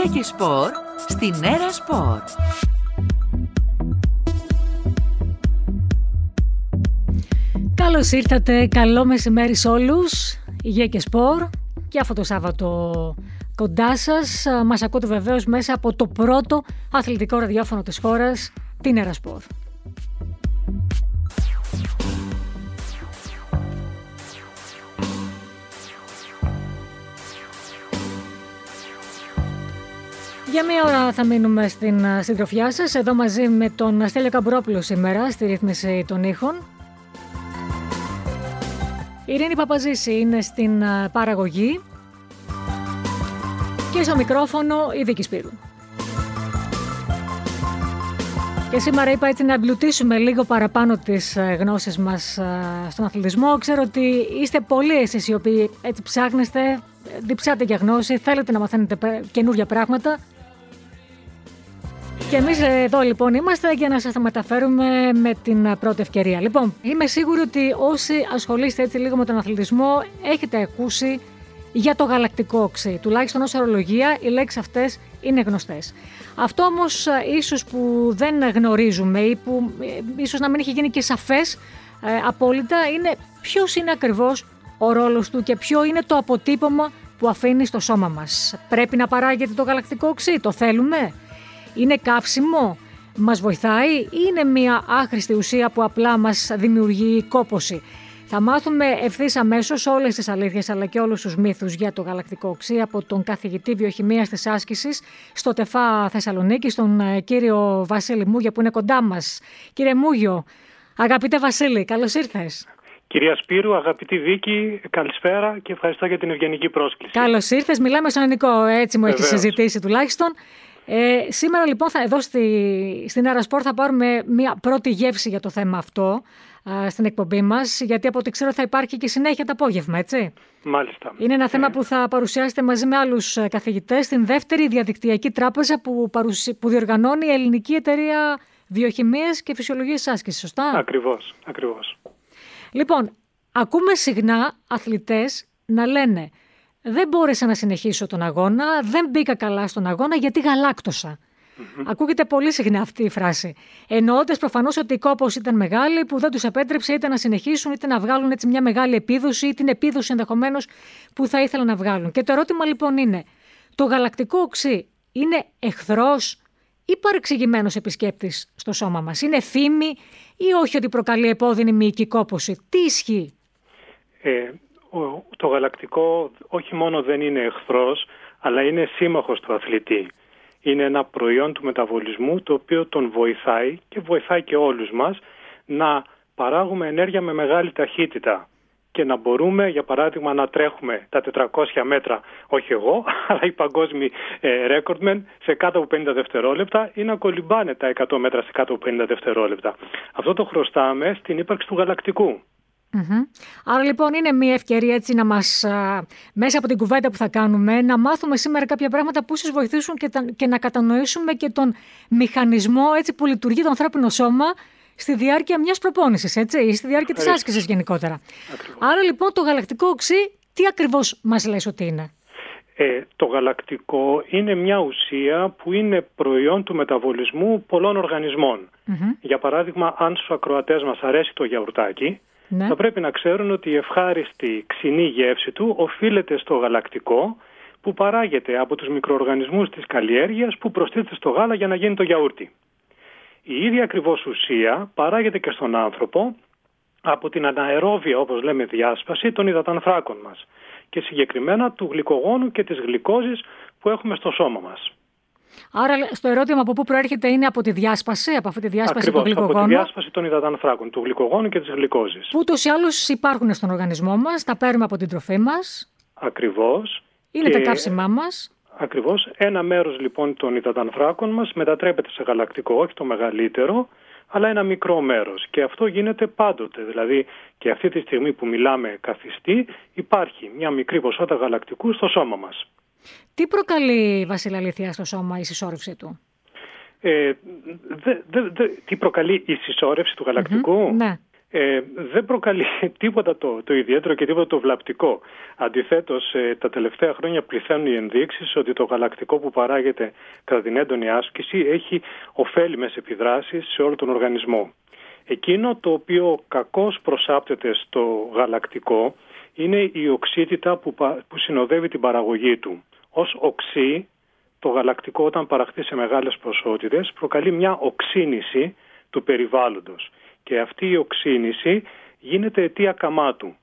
Υγεία και σπορ στην Έρα Σπορ. Καλώς ήρθατε, καλό μεσημέρι σε όλους. Υγεία και σπορ και αυτό το Σάββατο κοντά σας. Μας ακούτε βεβαίως μέσα από το πρώτο αθλητικό ραδιόφωνο της χώρας, την Έρα Σπορ. Για μία ώρα θα μείνουμε στην συντροφιά σας, εδώ μαζί με τον Στέλιο Καμπρόπουλο σήμερα στη ρύθμιση των ήχων. Η Ειρήνη Παπαζήση είναι στην παραγωγή και στο μικρόφωνο η Δίκη Σπύρου. Και σήμερα είπα έτσι να εμπλουτίσουμε λίγο παραπάνω τις γνώσεις μας στον αθλητισμό. Ξέρω ότι είστε πολλοί εσείς οι οποίοι έτσι ψάχνεστε, διψάτε για γνώση, θέλετε να μαθαίνετε καινούργια πράγματα. Και εμείς εδώ λοιπόν είμαστε για να σας τα μεταφέρουμε με την πρώτη ευκαιρία. Λοιπόν, είμαι σίγουρη ότι όσοι ασχολείστε έτσι λίγο με τον αθλητισμό έχετε ακούσει για το γαλακτικό οξύ. Τουλάχιστον ως ορολογία οι λέξεις αυτές είναι γνωστές. Αυτό όμως ίσως που δεν γνωρίζουμε ή που ίσως να μην έχει γίνει και σαφές απόλυτα είναι ποιος είναι ακριβώς ο ρόλος του και ποιο είναι το αποτύπωμα που αφήνει στο σώμα μας. Πρέπει να παράγεται το γαλακτικό οξύ, το θέλουμε? Είναι καύσιμο, μας βοηθάει ή είναι μια άχρηστη ουσία που απλά μας δημιουργεί κόπωση? Θα μάθουμε ευθύς αμέσως όλες τις αλήθειες αλλά και όλους τους μύθους για το γαλακτικό οξύ από τον καθηγητή βιοχημίας της άσκησης στο ΤΕΦΑ Θεσσαλονίκη, τον κύριο Βασίλη Μούγιο που είναι κοντά μας. Κύριε Μούγιο, αγαπητέ Βασίλη, καλώς ήρθες. Κυρία Σπύρου, αγαπητή Βίκη, καλησπέρα και ευχαριστώ για την ευγενική πρόσκληση. Καλώς ήρθες, μιλάμε στον ελληνικό, έτσι μου έχει συζητήσει τουλάχιστον. Σήμερα λοιπόν εδώ στην Έρα Σπορ θα πάρουμε μια πρώτη γεύση για το θέμα αυτό στην εκπομπή μας, γιατί από ό,τι ξέρω θα υπάρχει και συνέχεια το απόγευμα, έτσι. Μάλιστα. Είναι ένα θέμα που θα παρουσιάσετε μαζί με άλλους καθηγητές στην δεύτερη διαδικτυακή τράπεζα που διοργανώνει η Ελληνική Εταιρεία Βιοχημίας και Φυσιολογίας Άσκησης, σωστά? Ακριβώς. Λοιπόν, ακούμε συχνά αθλητές να λένε «Δεν μπόρεσα να συνεχίσω τον αγώνα, δεν μπήκα καλά στον αγώνα γιατί γαλάκτωσα». Ακούγεται πολύ συχνά αυτή η φράση. Εννοώντας προφανώς ότι η κόπωση ήταν μεγάλη που δεν τους επέτρεψε είτε να συνεχίσουν είτε να βγάλουν έτσι μια μεγάλη επίδοση ή την επίδοση ενδεχομένως που θα ήθελαν να βγάλουν. Και το ερώτημα λοιπόν είναι, το γαλακτικό οξύ είναι εχθρός ή παρεξηγημένος επισκέπτης στο σώμα μας? Είναι φήμη ή όχι ότι προκαλεί επώδυνη μυϊκή κόπωση? Τι ισχύει? Το γαλακτικό όχι μόνο δεν είναι εχθρός, αλλά είναι σύμμαχος του αθλητή. Είναι ένα προϊόν του μεταβολισμού το οποίο τον βοηθάει και βοηθάει και όλους μας να παράγουμε ενέργεια με μεγάλη ταχύτητα και να μπορούμε για παράδειγμα να τρέχουμε τα 400 μέτρα, όχι εγώ, αλλά οι παγκόσμιοι ρέκορντμεν σε κάτω από 50 δευτερόλεπτα ή να κολυμπάνε τα 100 μέτρα σε κάτω από 50 δευτερόλεπτα. Αυτό το χρωστάμε στην ύπαρξη του γαλακτικού. Άρα λοιπόν είναι μια ευκαιρία έτσι να μας, μέσα από την κουβέντα που θα κάνουμε, να μάθουμε σήμερα κάποια πράγματα που ίσως βοηθήσουν και να κατανοήσουμε και τον μηχανισμό έτσι, που λειτουργεί το ανθρώπινο σώμα στη διάρκεια μιας προπόνησης, έτσι, ή στη διάρκεια της άσκησης γενικότερα. Ακριβώς. Άρα λοιπόν το γαλακτικό οξύ, τι ακριβώς μας λες ότι είναι? Το γαλακτικό είναι μια ουσία που είναι προϊόν του μεταβολισμού πολλών οργανισμών. Για παράδειγμα, αν στους ακροατές μας αρέσει το γιαουρτάκι, θα πρέπει να ξέρουν ότι η ευχάριστη ξινή γεύση του οφείλεται στο γαλακτικό που παράγεται από τους μικροοργανισμούς της καλλιέργειας που προστίθεται στο γάλα για να γίνει το γιαούρτι. Η ίδια ακριβώς ουσία παράγεται και στον άνθρωπο από την αναερόβια, όπως λέμε, διάσπαση των υδατανθράκων μας και συγκεκριμένα του γλυκογόνου και της γλυκόζης που έχουμε στο σώμα μας. Άρα στο ερώτημα από πού προέρχεται είναι από τη διάσπαση, από αυτή τη διάσπαση του γλυκογόνου. Από τη διάσπαση των υδατανθράκων, του γλυκογόνου και της γλυκόζης. Που ούτως ή άλλως υπάρχουν στον οργανισμό μας, τα παίρνουμε από την τροφή μας. Ακριβώς. Είναι τα καύσιμά μας. Ακριβώς. Ένα μέρος λοιπόν των υδατανθράκων μας μετατρέπεται σε γαλακτικό, όχι το μεγαλύτερο, αλλά ένα μικρό μέρος. Και αυτό γίνεται πάντοτε. Δηλαδή και αυτή τη στιγμή που μιλάμε καθιστή, υπάρχει μια μικρή ποσότητα γαλακτικού στο σώμα μας. Τι προκαλεί, Βασίλη, αλήθεια στο σώμα η συσσόρευση του? Τι προκαλεί η συσσόρευση του γαλακτικού? Ναι. Δεν προκαλεί τίποτα το ιδιαίτερο και τίποτα το βλαπτικό. Αντιθέτως, τα τελευταία χρόνια πληθαίνουν οι ενδείξεις ότι το γαλακτικό που παράγεται κατά την έντονη άσκηση έχει ωφέλιμες επιδράσεις σε όλο τον οργανισμό. Εκείνο το οποίο κακώς προσάπτεται στο γαλακτικό είναι η οξύτητα που συνοδεύει την παραγωγή του. Ως οξύ, το γαλακτικό όταν παραχθεί σε μεγάλες ποσότητες προκαλεί μια οξύνηση του περιβάλλοντος. Και αυτή η οξύνηση γίνεται αιτία καμάτου.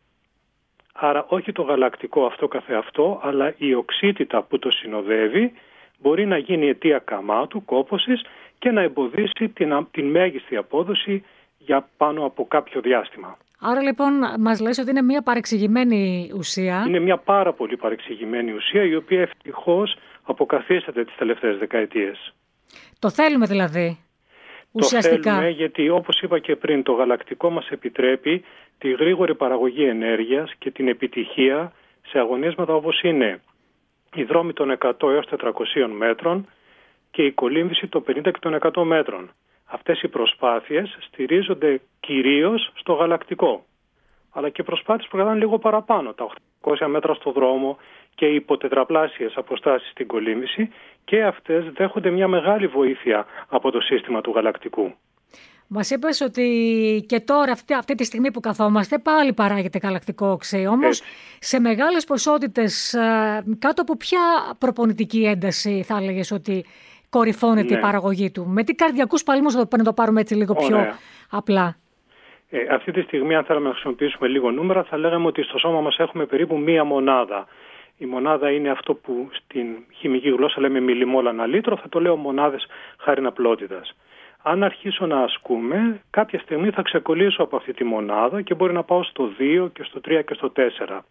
Άρα όχι το γαλακτικό αυτό καθεαυτό, αλλά η οξύτητα που το συνοδεύει μπορεί να γίνει αιτία καμάτου, κόπωσης και να εμποδίσει την μέγιστη απόδοση για πάνω από κάποιο διάστημα. Άρα λοιπόν μας λες ότι είναι μια παρεξηγημένη ουσία. Είναι μια πάρα πολύ παρεξηγημένη ουσία, η οποία ευτυχώς αποκαθίσταται τις τελευταίες δεκαετίες. Το θέλουμε δηλαδή. Ουσιαστικά. Το θέλουμε γιατί, όπως είπα και πριν, το γαλακτικό μας επιτρέπει τη γρήγορη παραγωγή ενέργειας και την επιτυχία σε αγωνίσματα όπως είναι οι δρόμοι των 100 έως 400 μέτρων και η κολύμβηση των 50 και των 100 μέτρων. Αυτές οι προσπάθειες στηρίζονται κυρίως στο γαλακτικό. Αλλά και προσπάθειες που κρατάνε λίγο παραπάνω, τα 800 μέτρα στο δρόμο και οι υποτετραπλάσιες αποστάσεις στην κολύμβηση, και αυτές δέχονται μια μεγάλη βοήθεια από το σύστημα του γαλακτικού. Μας είπες ότι και τώρα αυτή τη στιγμή που καθόμαστε πάλι παράγεται γαλακτικό οξύ, όμως σε μεγάλες ποσότητες, κάτω από ποια προπονητική ένταση θα έλεγες ότι κορυφώνεται η παραγωγή του? Με τι καρδιακούς παλμούς, να το πάρουμε έτσι λίγο πιο απλά? Αυτή τη στιγμή, αν θέλαμε να χρησιμοποιήσουμε λίγο νούμερα, θα λέγαμε ότι στο σώμα μας έχουμε περίπου μία μονάδα. Η μονάδα είναι αυτό που στην χημική γλώσσα λέμε μιλιμόλ ανά λίτρο, θα το λέω μονάδες χάριν απλότητας. Αν αρχίσω να ασκούμε, κάποια στιγμή θα ξεκολλήσω από αυτή τη μονάδα και μπορεί να πάω στο 2 και στο 3 και στο 4.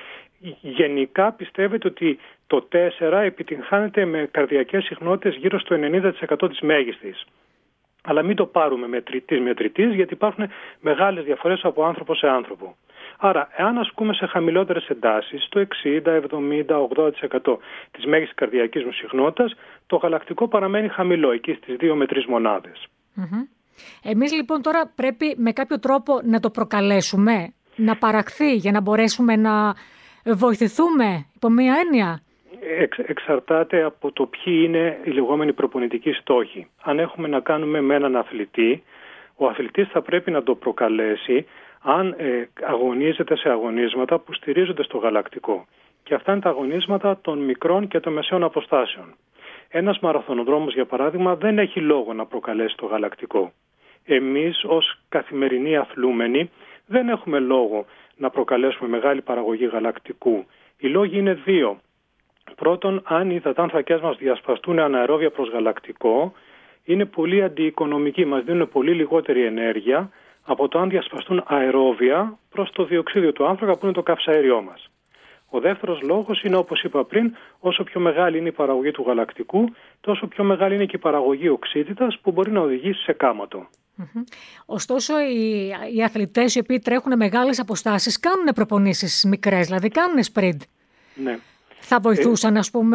Γενικά πιστεύετε ότι το 4 επιτυγχάνεται με καρδιακές συχνότητες γύρω στο 90% της μέγιστης. Αλλά μην το πάρουμε μετρητής, γιατί υπάρχουν μεγάλες διαφορές από άνθρωπο σε άνθρωπο. Άρα, εάν ασκούμε σε χαμηλότερες εντάσεις, το 60, 70, 80% της μέγιστης καρδιακής μου συχνότητας, το γαλακτικό παραμένει χαμηλό, εκεί στις 2 με 3 μονάδες. Εμείς λοιπόν τώρα πρέπει με κάποιο τρόπο να το προκαλέσουμε, να παραχθεί για να μπορέσουμε να βοηθηθούμε υπό μία έννοια. Εξαρτάται από το ποιοι είναι οι λεγόμενοι προπονητικοί στόχοι. Αν έχουμε να κάνουμε με έναν αθλητή, ο αθλητής θα πρέπει να το προκαλέσει αν αγωνίζεται σε αγωνίσματα που στηρίζονται στο γαλακτικό. Και αυτά είναι τα αγωνίσματα των μικρών και των μεσαίων αποστάσεων. Ένας μαραθωνοδρόμος, για παράδειγμα, δεν έχει λόγο να προκαλέσει το γαλακτικό. Εμείς ως καθημερινοί αθλούμενοι δεν έχουμε λόγο να προκαλέσουμε μεγάλη παραγωγή γαλακτικού. Οι λόγοι είναι δύο. Πρώτον, αν οι υδατάνθρακές μας διασπαστούν αναερόβια προς γαλακτικό, είναι πολύ αντιοικονομικοί, μας δίνουν πολύ λιγότερη ενέργεια από το αν διασπαστούν αερόβια προς το διοξείδιο του άνθρακα που είναι το καυσαέριό μας. Ο δεύτερος λόγος είναι, όπως είπα πριν, όσο πιο μεγάλη είναι η παραγωγή του γαλακτικού, τόσο πιο μεγάλη είναι και η παραγωγή οξύτητας που μπορεί να οδηγήσει σε κάματο. Ωστόσο, οι αθλητές οι οποίοι τρέχουν μεγάλες αποστάσεις κάνουν προπονήσεις μικρές, δηλαδή κάνουν sprint. Ναι. Θα βοηθούσαν, ας πούμε,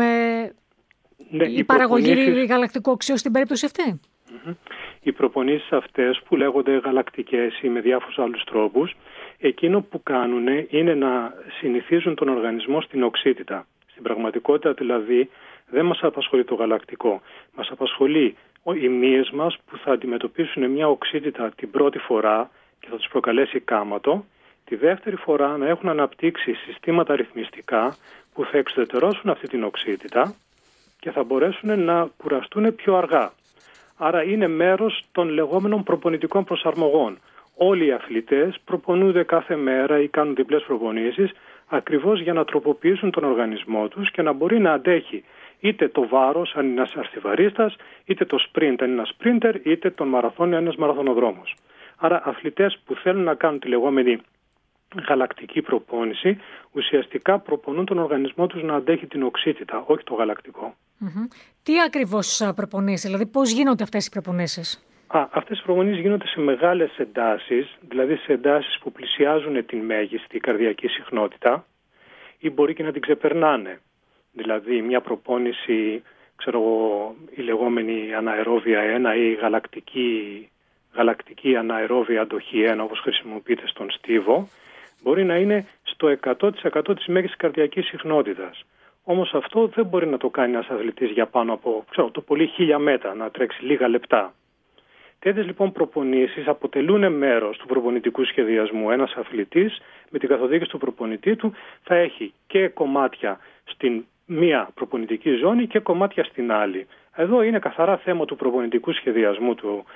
η παραγωγή γαλακτικού οξείου στην περίπτωση αυτή? Οι προπονήσεις αυτές που λέγονται γαλακτικές ή με διάφορους άλλους τρόπους, εκείνο που κάνουν είναι να συνηθίζουν τον οργανισμό στην οξύτητα. Στην πραγματικότητα δηλαδή δεν μας απασχολεί το γαλακτικό. Μας απασχολεί οι μύες μας που θα αντιμετωπίσουν μια οξύτητα την πρώτη φορά και θα τους προκαλέσει κάματο. Τη δεύτερη φορά να έχουν αναπτύξει συστήματα ρυθμιστικά που θα εξουδετερώσουν αυτή την οξύτητα και θα μπορέσουν να κουραστούν πιο αργά. Άρα είναι μέρος των λεγόμενων προπονητικών προσαρμογών. Όλοι οι αθλητές προπονούνται κάθε μέρα ή κάνουν διπλές προπονήσεις ακριβώς για να τροποποιήσουν τον οργανισμό τους και να μπορεί να αντέχει είτε το βάρος αν είναι ένας αρθιβαρίστας, είτε το sprint αν είναι ένας sprinter, είτε τον μαραθώνιο αν είναι ένας μαραθωνοδρόμος. Άρα αθλητές που θέλουν να κάνουν τη λεγόμενη γαλακτική προπόνηση ουσιαστικά προπονούν τον οργανισμό τους να αντέχει την οξύτητα, όχι το γαλακτικό. Τι ακριβώς προπονήσεις, δηλαδή πώς γίνονται αυτές οι προπονήσεις? Αυτές οι προπονήσεις γίνονται σε μεγάλες εντάσεις, δηλαδή σε εντάσεις που πλησιάζουν την μέγιστη καρδιακή συχνότητα ή μπορεί και να την ξεπερνάνε. Δηλαδή μια προπόνηση, η λεγόμενη αναερόβια 1 ή γαλακτική αναερόβια αντοχή 1, όπως χρησιμοποιείται στον στίβο, μπορεί να είναι στο 100% της μέγιστης καρδιακής συχνότητας. Όμως αυτό δεν μπορεί να το κάνει ένας αθλητής για πάνω από το πολύ 1000 μέτρα, να τρέξει λίγα λεπτά. Τέτοιες λοιπόν προπονήσεις αποτελούν μέρος του προπονητικού σχεδιασμού. Ένας αθλητής με την καθοδήγηση του προπονητή του θα έχει και κομμάτια στην μία προπονητική ζώνη και κομμάτια στην άλλη. Εδώ είναι καθαρά θέμα του προπονητικού σχεδιασμού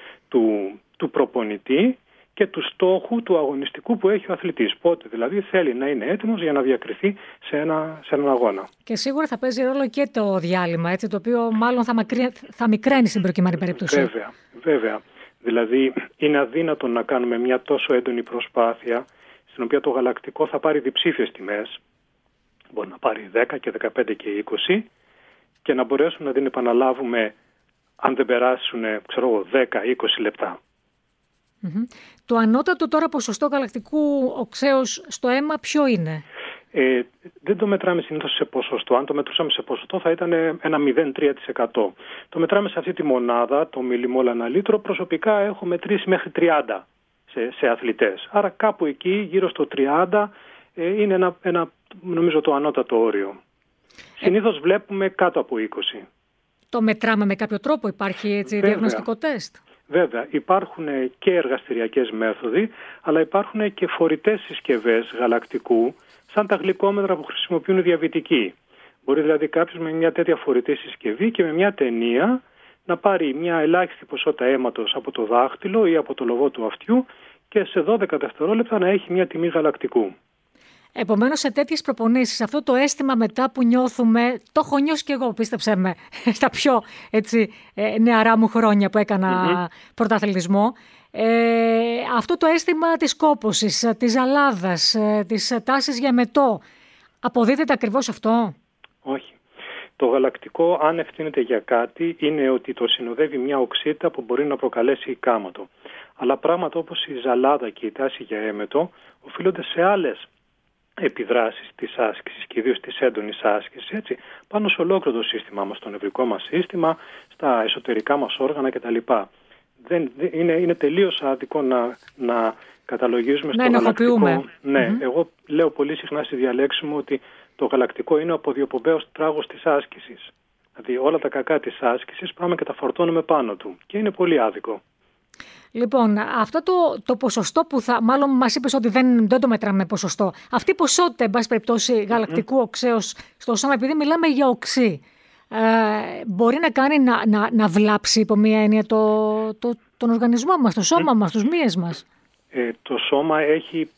του προπονητή και του στόχου του αγωνιστικού που έχει ο αθλητής. Πότε δηλαδή θέλει να είναι έτοιμος για να διακριθεί σε έναν αγώνα. Και σίγουρα θα παίζει ρόλο και το διάλειμμα, έτσι, το οποίο μάλλον θα μικραίνει στην προκειμένη περίπτωση. Βέβαια. Δηλαδή είναι αδύνατο να κάνουμε μια τόσο έντονη προσπάθεια στην οποία το γαλακτικό θα πάρει διψήφιες τιμές. Μπορεί να πάρει 10 και 15 και 20 και να μπορέσουμε να την επαναλάβουμε αν δεν περάσουν 10-20 λεπτά. Mm-hmm. Το ανώτατο τώρα ποσοστό γαλακτικού οξέως στο αίμα ποιο είναι? Δεν το μετράμε συνήθως σε ποσοστό. Αν το μετρούσαμε σε ποσοστό θα ήταν ένα 0,3%. Το μετράμε σε αυτή τη μονάδα, το μιλιμόλ ανά λίτρο. Προσωπικά έχω μετρήσει μέχρι 30 σε αθλητές. Άρα κάπου εκεί γύρω στο 30 είναι ένα νομίζω το ανώτατο όριο. Συνήθως βλέπουμε κάτω από 20. Το μετράμε με κάποιο τρόπο, υπάρχει έτσι διαγνωστικό τεστ? Βέβαια, υπάρχουν και εργαστηριακές μέθοδοι, αλλά υπάρχουν και φορητές συσκευές γαλακτικού, σαν τα γλυκόμετρα που χρησιμοποιούν οι διαβητικοί. Μπορεί δηλαδή κάποιος με μια τέτοια φορητή συσκευή και με μια ταινία να πάρει μια ελάχιστη ποσότητα αίματος από το δάχτυλο ή από το λοβό του αυτιού και σε 12 δευτερόλεπτα να έχει μια τιμή γαλακτικού. Επομένως, σε τέτοιες προπονήσεις, αυτό το αίσθημα μετά που νιώθουμε, το έχω νιώσει και εγώ, πίστεψέ με, στα πιο νεαρά μου χρόνια που έκανα πρωταθλητισμό. Αυτό το αίσθημα της κόπωσης, της ζαλάδας, της τάσης για μετό, αποδίδεται ακριβώς αυτό? Όχι. Το γαλακτικό, αν ευθύνεται για κάτι, είναι ότι το συνοδεύει μια οξύτητα που μπορεί να προκαλέσει κάματο. Αλλά πράγματα όπως η ζαλάδα και η τάση για έμετο οφείλονται σε άλλες επιδράσεις της άσκησης και ιδίως της έντονης άσκησης, έτσι, πάνω σε ολόκληρο το σύστημά μας, στο νευρικό μας σύστημα, στα εσωτερικά μας όργανα κτλ. Είναι τελείως άδικο να καταλογίζουμε στο γαλακτικό. Ναι, εγώ λέω πολύ συχνά στη διαλέξη μου ότι το γαλακτικό είναι ο αποδιοπομπαίος τράγος της άσκησης. Δηλαδή όλα τα κακά της άσκησης πάμε και τα φορτώνουμε πάνω του και είναι πολύ άδικο. Λοιπόν, αυτό το ποσοστό που μάλλον μας είπες ότι δεν το μετράμε ποσοστό. Αυτή η ποσότητα, εν πάση περιπτώσει, γαλακτικού οξέως στο σώμα, επειδή μιλάμε για οξύ, μπορεί να κάνει να βλάψει υπό μία έννοια τον οργανισμό μας, το σώμα μας, τους μύες μας? Το σώμα έχει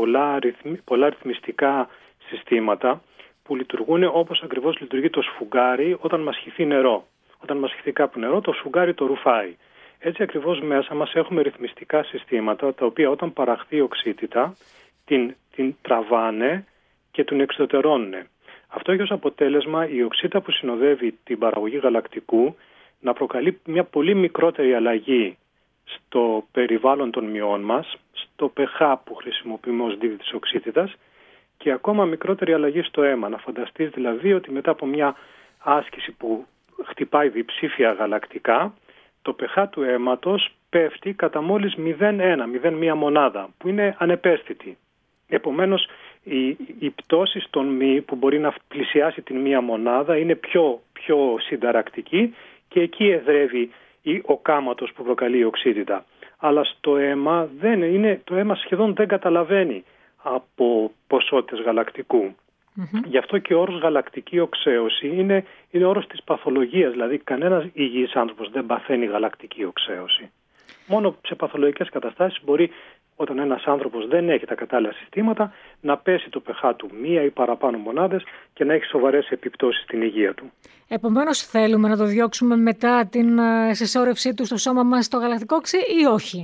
πολλά ρυθμιστικά συστήματα που λειτουργούν όπως ακριβώς λειτουργεί το σφουγγάρι όταν μας χυθεί νερό. Όταν μας χυθεί κάπου νερό, το σφουγγάρι το ρουφάει. Έτσι ακριβώς μέσα μας έχουμε ρυθμιστικά συστήματα τα οποία όταν παραχθεί η οξύτητα την τραβάνε και την εξωτερώνουν. Αυτό έχει ως αποτέλεσμα η οξύτητα που συνοδεύει την παραγωγή γαλακτικού να προκαλεί μια πολύ μικρότερη αλλαγή στο περιβάλλον των μυών μας, στο pH που χρησιμοποιούμε ως δείκτη της οξύτητας και ακόμα μικρότερη αλλαγή στο αίμα. Να φανταστείς δηλαδή ότι μετά από μια άσκηση που χτυπάει διψήφια γαλακτικά, το pH του αίματος πέφτει κατά μόλις 0,1 μονάδα, που είναι ανεπαίσθητη. Επομένως, η πτώση στον μυ που μπορεί να πλησιάσει την μία μονάδα είναι πιο συνταρακτική και εκεί εδρεύει ο κάματος που προκαλεί η οξύτητα. Αλλά στο αίμα το αίμα σχεδόν δεν καταλαβαίνει από ποσότητες γαλακτικού. Γι' αυτό και ο όρος γαλακτική οξέωση είναι όρος της παθολογίας, δηλαδή κανένας υγιής άνθρωπος δεν παθαίνει γαλακτική οξέωση. Μόνο σε παθολογικές καταστάσεις μπορεί, όταν ένας άνθρωπος δεν έχει τα κατάλληλα συστήματα, να πέσει το pH του μία ή παραπάνω μονάδες και να έχει σοβαρές επιπτώσεις στην υγεία του. Επομένως, θέλουμε να το διώξουμε μετά την συσσόρευσή του στο σώμα μας το γαλακτικό οξύ ή όχι?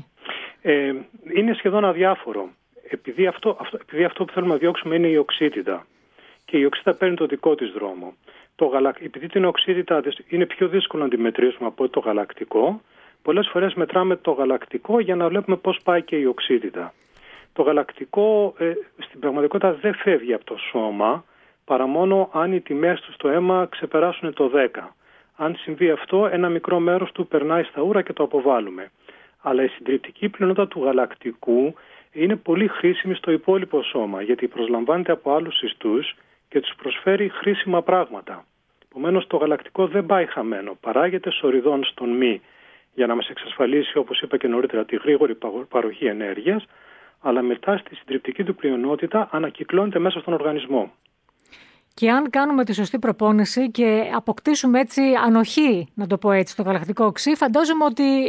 Είναι σχεδόν αδιάφορο. Επειδή αυτό που θέλουμε να διώξουμε είναι η οξύτητα. Και η οξύτητα παίρνει το δικό της δρόμο. Επειδή την οξύτητα είναι πιο δύσκολο να τη μετρήσουμε από το γαλακτικό, πολλές φορές μετράμε το γαλακτικό για να βλέπουμε πώς πάει και η οξύτητα. Το γαλακτικό στην πραγματικότητα δεν φεύγει από το σώμα, παρά μόνο αν οι τιμές του στο αίμα ξεπεράσουν το 10. Αν συμβεί αυτό, ένα μικρό μέρος του περνάει στα ούρα και το αποβάλλουμε. Αλλά η συντριπτική πλειονότητα του γαλακτικού είναι πολύ χρήσιμη στο υπόλοιπο σώμα, γιατί προσλαμβάνεται από άλλους ιστούς και τους προσφέρει χρήσιμα πράγματα. Επομένως, το γαλακτικό δεν πάει χαμένο. Παράγεται σοριδών στον μη για να μας εξασφαλίσει, όπως είπα και νωρίτερα, τη γρήγορη παροχή ενέργειας, αλλά μετά στη συντριπτική του πλειονότητα ανακυκλώνεται μέσα στον οργανισμό. Και αν κάνουμε τη σωστή προπόνηση και αποκτήσουμε έτσι ανοχή, να το πω έτσι, στο γαλακτικό οξύ, φαντάζομαι ότι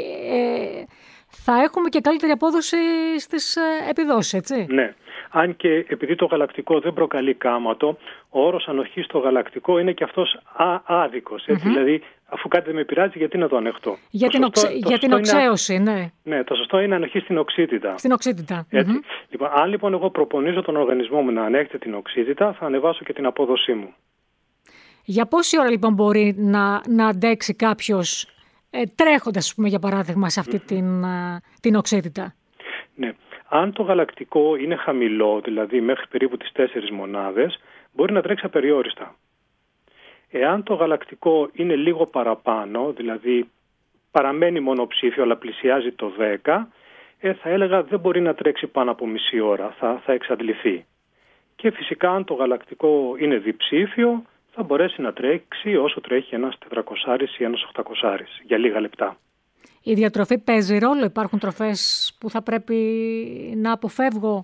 θα έχουμε και καλύτερη απόδοση στις επιδόσεις, έτσι. Ναι. Αν και επειδή το γαλακτικό δεν προκαλεί κάματο, ο όρος ανοχή στο γαλακτικό είναι και αυτός άδικος. Δηλαδή, αφού κάτι δεν με πειράζει, γιατί να το ανεχτώ. Για την οξέωση, ναι. Ναι, το σωστό είναι ανοχή στην οξύτητα. Στην οξύτητα. Λοιπόν, αν λοιπόν εγώ προπονίζω τον οργανισμό μου να ανέχεται την οξύτητα, θα ανεβάσω και την απόδοσή μου. Για πόση ώρα λοιπόν μπορεί να αντέξει κάποιος τρέχοντας, ας πούμε, για παράδειγμα, σε αυτή την οξύτητα? Ναι. Αν το γαλακτικό είναι χαμηλό, δηλαδή μέχρι περίπου τις 4 μονάδες, μπορεί να τρέξει απεριόριστα. Εάν το γαλακτικό είναι λίγο παραπάνω, δηλαδή παραμένει μονοψήφιο αλλά πλησιάζει το 10, θα έλεγα δεν μπορεί να τρέξει πάνω από μισή ώρα, θα εξαντληθεί. Και φυσικά αν το γαλακτικό είναι διψήφιο, θα μπορέσει να τρέξει όσο τρέχει ένας 400 ή ένας 800 για λίγα λεπτά. Η διατροφή παίζει ρόλο? Υπάρχουν τροφές που θα πρέπει να αποφεύγω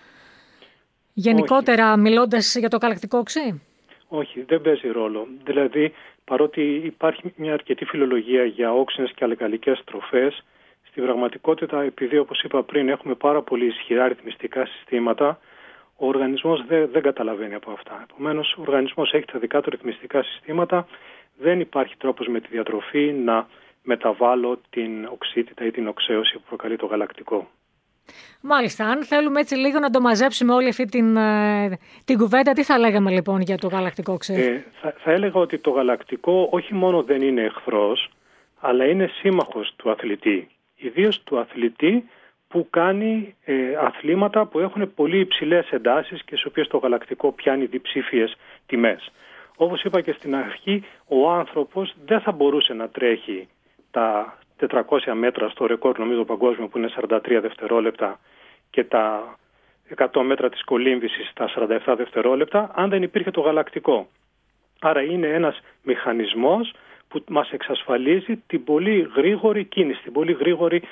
γενικότερα? Όχι. Μιλώντας για το γαλακτικό οξύ? Όχι, δεν παίζει ρόλο. Δηλαδή, παρότι υπάρχει μια αρκετή φιλολογία για όξινες και αλκαλικές τροφές, στην πραγματικότητα, επειδή όπως είπα πριν έχουμε πάρα πολύ ισχυρά ρυθμιστικά συστήματα, ο οργανισμός δεν καταλαβαίνει από αυτά. Επομένως, ο οργανισμός έχει τα δικά του ρυθμιστικά συστήματα, δεν υπάρχει τρόπος με τη διατροφή να μεταβάλω την οξύτητα ή την οξέωση που προκαλεί το γαλακτικό. Μάλιστα. Αν θέλουμε έτσι λίγο να το μαζέψουμε όλη αυτή την κουβέντα, τι θα λέγαμε λοιπόν για το γαλακτικό οξύ? Θα έλεγα ότι το γαλακτικό όχι μόνο δεν είναι εχθρός, αλλά είναι σύμμαχος του αθλητή. Ιδίως του αθλητή που κάνει αθλήματα που έχουν πολύ υψηλές εντάσεις και στις οποίες το γαλακτικό πιάνει διψήφιες τιμές. Όπως είπα και στην αρχή, ο άνθρωπος δεν θα μπορούσε να τρέχει τα 400 μέτρα στο ρεκόρ, νομίζω παγκόσμιο, που είναι 43 δευτερόλεπτα, και τα 100 μέτρα της κολύμβησης στα 47 δευτερόλεπτα, αν δεν υπήρχε το γαλακτικό. Άρα είναι ένας μηχανισμός που μας εξασφαλίζει την πολύ γρήγορη κίνηση, την πολύ γρήγορη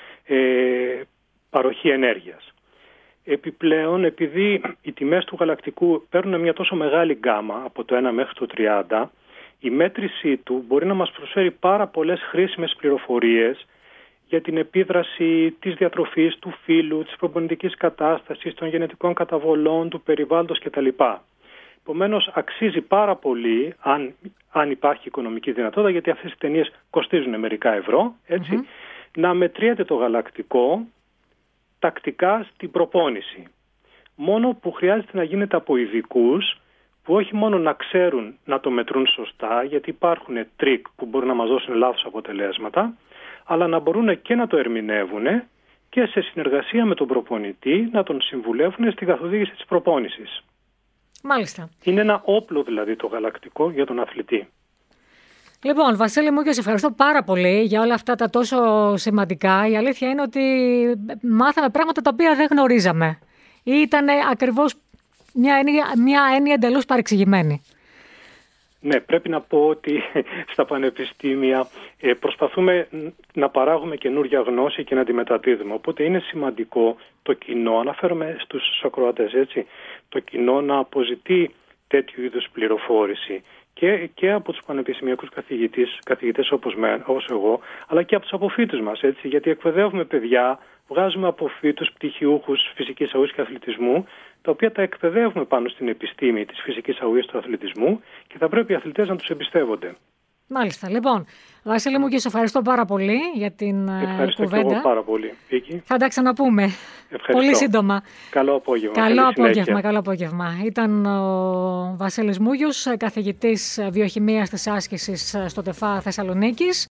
παροχή ενέργειας. Επιπλέον, επειδή οι τιμές του γαλακτικού παίρνουν μια τόσο μεγάλη γκάμα από το 1 μέχρι το 30, η μέτρησή του μπορεί να μας προσφέρει πάρα πολλές χρήσιμες πληροφορίες για την επίδραση της διατροφής, του φύλου, της προπονητικής κατάστασης, των γενετικών καταβολών, του περιβάλλοντος κτλ. Επομένως, αξίζει πάρα πολύ, αν υπάρχει οικονομική δυνατότητα, γιατί αυτές οι ταινίες κοστίζουν μερικά ευρώ, έτσι, να μετριέται το γαλακτικό τακτικά στην προπόνηση. Μόνο που χρειάζεται να γίνεται από ειδικούς, που όχι μόνο να ξέρουν να το μετρούν σωστά, γιατί υπάρχουν τρίκ που μπορούν να μας δώσουν λάθος αποτελέσματα, αλλά να μπορούν και να το ερμηνεύουν και σε συνεργασία με τον προπονητή να τον συμβουλεύουν στην καθοδήγηση της προπόνησης. Μάλιστα. Είναι ένα όπλο δηλαδή το γαλακτικό για τον αθλητή. Λοιπόν, Βασίλη μου, και σε ευχαριστώ πάρα πολύ για όλα αυτά τα τόσο σημαντικά. Η αλήθεια είναι ότι μάθαμε πράγματα τα οποία δεν γνωρίζαμε. Ήταν ακριβώς μια έννοια εντελώς παρεξηγημένη. Ναι, πρέπει να πω ότι στα πανεπιστήμια προσπαθούμε να παράγουμε καινούργια γνώση και να τη μεταδίδουμε. Οπότε είναι σημαντικό το κοινό, αναφέρομαι στους ακροατές, έτσι, το κοινό να αποζητεί τέτοιου είδους πληροφόρηση και από τους πανεπιστημιακούς καθηγητές όπως εγώ, αλλά και από τους αποφύτους μας, έτσι, γιατί εκπαιδεύουμε παιδιά, βγάζουμε αποφύτους πτυχιούχους φυσικής αγωγής και αθλητισμού, τα οποία τα εκπαιδεύουμε πάνω στην επιστήμη της φυσικής αγωγής του αθλητισμού και θα πρέπει οι αθλητές να τους εμπιστεύονται. Μάλιστα. Λοιπόν, Βασίλη μου, και σε ευχαριστώ πάρα πολύ για την κουβέντα. Ευχαριστώ και εγώ πάρα πολύ, Βίκη. Θα τα ξαναπούμε. Ευχαριστώ. Πολύ σύντομα. Καλό απόγευμα. Καλό απόγευμα. Ήταν ο Βασίλης Μούγιος, καθηγητής βιοχημίας της άσκησης στο ΤΕΦΑ Θεσσαλονίκης.